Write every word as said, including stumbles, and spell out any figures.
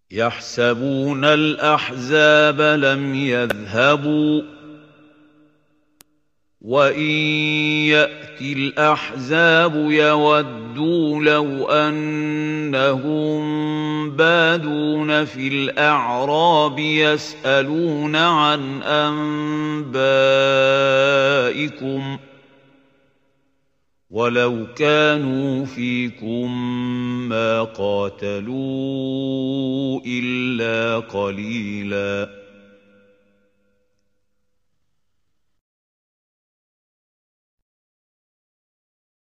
يحسبون الأحزاب لم يذهبوا وإن يأتي الأحزاب يودوا لو أنهم بادون في الأعراب يسألون عن أنبائكم ولو كانوا فيكم ما قاتلوا إلا قليلاً